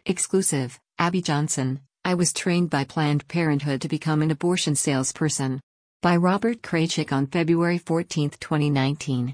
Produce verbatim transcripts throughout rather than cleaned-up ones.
Exclusive, Abby Johnson, I was trained by Planned Parenthood to become an abortion salesperson. By Robert Kraychik on February fourteenth, twenty nineteen.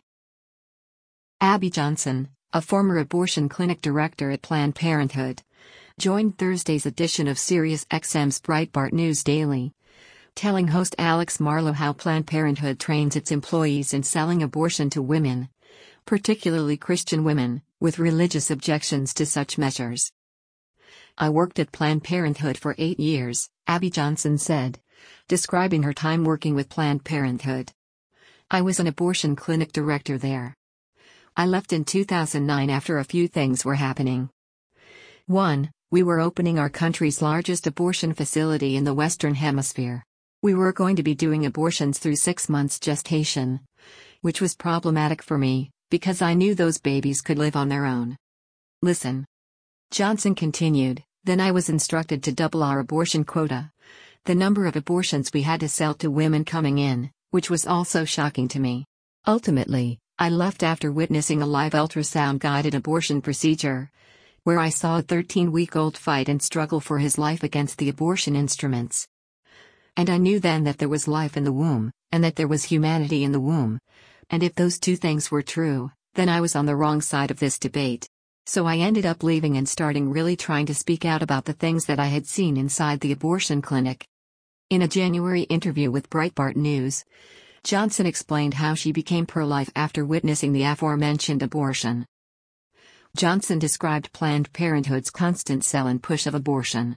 Abby Johnson, a former abortion clinic director at Planned Parenthood, joined Thursday's edition of SiriusXM's Breitbart News Daily, telling host Alex Marlow how Planned Parenthood trains its employees in selling abortion to women, particularly Christian women, with religious objections to such measures. I worked at Planned Parenthood for eight years, Abby Johnson said, describing her time working with Planned Parenthood. I was an abortion clinic director there. I left in two thousand nine after a few things were happening. one. We were opening our country's largest abortion facility in the Western Hemisphere. We were going to be doing abortions through six months gestation, which was problematic for me, because I knew those babies could live on their own. Listen. Johnson continued, then I was instructed to double our abortion quota, the number of abortions we had to sell to women coming in, which was also shocking to me. Ultimately, I left after witnessing a live ultrasound-guided abortion procedure, where I saw a thirteen-week-old fight and struggle for his life against the abortion instruments. And I knew then that there was life in the womb, and that there was humanity in the womb. And if those two things were true, then I was on the wrong side of this debate. So I ended up leaving and starting really trying to speak out about the things that I had seen inside the abortion clinic. In a January interview with Breitbart News, Johnson explained how she became pro-life after witnessing the aforementioned abortion. Johnson described Planned Parenthood's constant sell and push of abortion.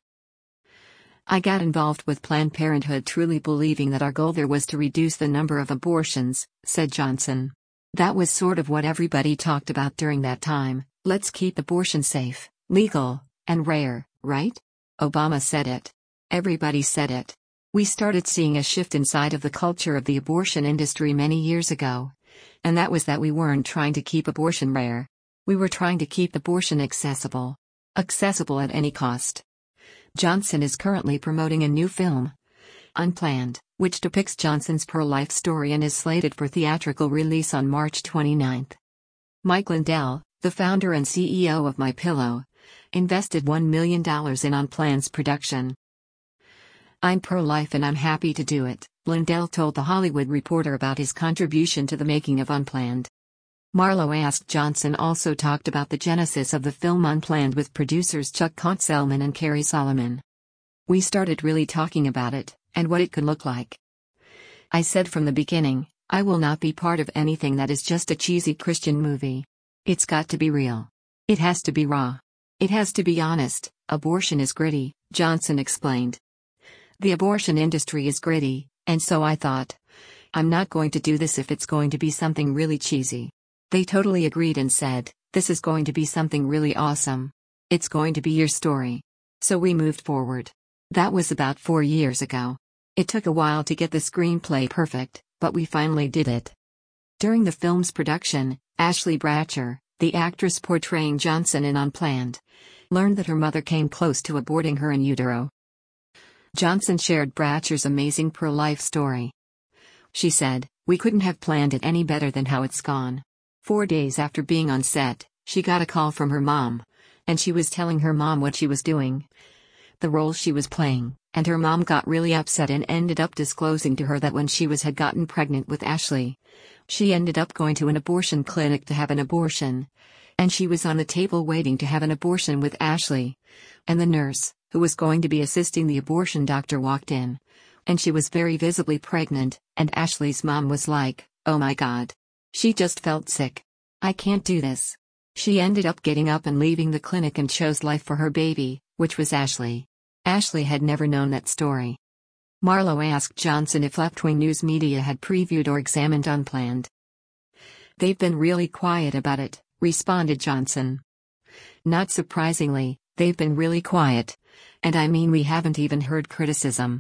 I got involved with Planned Parenthood truly believing that our goal there was to reduce the number of abortions, said Johnson. That was sort of what everybody talked about during that time. Let's keep abortion safe, legal, and rare, right? Obama said it. Everybody said it. We started seeing a shift inside of the culture of the abortion industry many years ago. And that was that we weren't trying to keep abortion rare. We were trying to keep abortion accessible. Accessible at any cost. Johnson is currently promoting a new film, Unplanned, which depicts Johnson's pro-life story and is slated for theatrical release on March twenty-ninth. Mike Lindell, the founder and C E O of MyPillow, invested one million dollars in Unplanned's production. I'm pro-life and I'm happy to do it, Lindell told The Hollywood Reporter about his contribution to the making of Unplanned. Marlow asked Johnson also talked about the genesis of the film Unplanned with producers Chuck Kontzelman and Carrie Solomon. We started really talking about it, and what it could look like. I said from the beginning, I will not be part of anything that is just a cheesy Christian movie. It's got to be real. It has to be raw. It has to be honest. Abortion is gritty, Johnson explained. The abortion industry is gritty, and so I thought, I'm not going to do this if it's going to be something really cheesy. They totally agreed and said, this is going to be something really awesome. It's going to be your story. So we moved forward. That was about four years ago. It took a while to get the screenplay perfect, but we finally did it. During the film's production, Ashley Bratcher, the actress portraying Johnson in Unplanned, learned that her mother came close to aborting her in utero. Johnson shared Bratcher's amazing pro-life story. She said, we couldn't have planned it any better than how it's gone. Four days after being on set, she got a call from her mom, and she was telling her mom what she was doing, the role she was playing, and her mom got really upset and ended up disclosing to her that when she was had gotten pregnant with Ashley, she ended up going to an abortion clinic to have an abortion, and she was on the table waiting to have an abortion with Ashley, and the nurse, who was going to be assisting the abortion doctor walked in, and she was very visibly pregnant, and Ashley's mom was like, oh my God. She just felt sick. I can't do this. She ended up getting up and leaving the clinic and chose life for her baby, which was Ashley. Ashley had never known that story. Marlow asked Johnson if left-wing news media had previewed or examined Unplanned. They've been really quiet about it, responded Johnson. Not surprisingly, they've been really quiet. And I mean we haven't even heard criticism.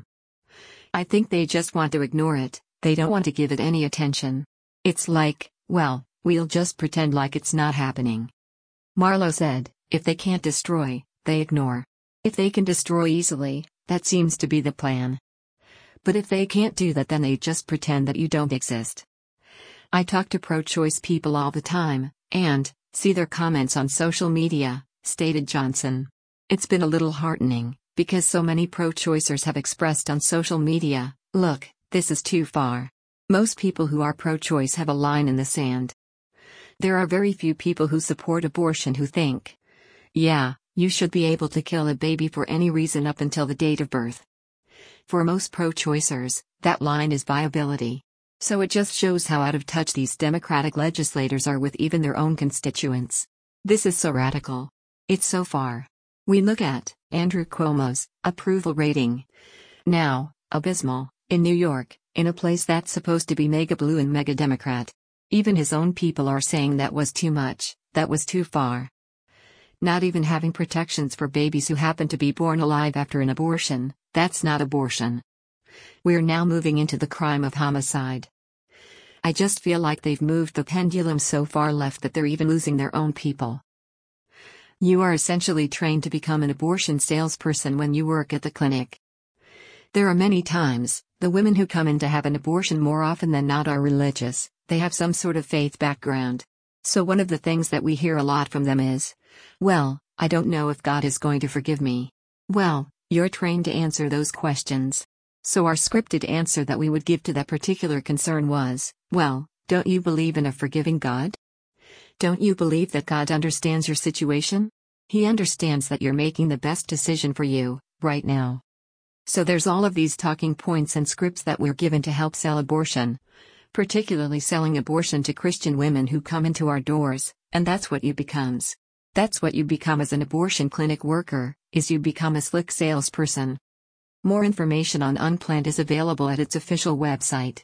I think they just want to ignore it, they don't want to give it any attention. It's like, well, we'll just pretend like it's not happening. Marlow said, if they can't destroy, they ignore. If they can destroy easily, that seems to be the plan. But if they can't do that, then they just pretend that you don't exist. I talk to pro-choice people all the time, and see their comments on social media, stated Johnson. It's been a little heartening, because so many pro-choicers have expressed on social media, look, this is too far. Most people who are pro-choice have a line in the sand. There are very few people who support abortion who think, yeah, you should be able to kill a baby for any reason up until the date of birth. For most pro-choicers, that line is viability. So it just shows how out of touch these Democratic legislators are with even their own constituents. This is so radical. It's so far. We look at Andrew Cuomo's approval rating. Now, abysmal, in New York, in a place that's supposed to be mega blue and mega Democrat. Even his own people are saying that was too much, that was too far. Not even having protections for babies who happen to be born alive after an abortion, that's not abortion. We're now moving into the crime of homicide. I just feel like they've moved the pendulum so far left that they're even losing their own people. You are essentially trained to become an abortion salesperson when you work at the clinic. There are many times, the women who come in to have an abortion more often than not are religious, they have some sort of faith background. So one of the things that we hear a lot from them is, well, I don't know if God is going to forgive me. Well, you're trained to answer those questions. So our scripted answer that we would give to that particular concern was, well, don't you believe in a forgiving God? Don't you believe that God understands your situation? He understands that you're making the best decision for you, right now. So there's all of these talking points and scripts that we're given to help sell abortion. Particularly selling abortion to Christian women who come into our doors, and that's what you becomes. That's what you become as an abortion clinic worker, is you become a slick salesperson. More information on Unplanned is available at its official website.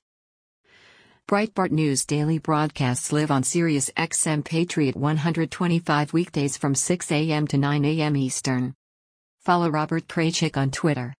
Breitbart News daily broadcasts live on Sirius X M Patriot one twenty-five weekdays from six a m to nine a m Eastern. Follow Robert Kraychik on Twitter.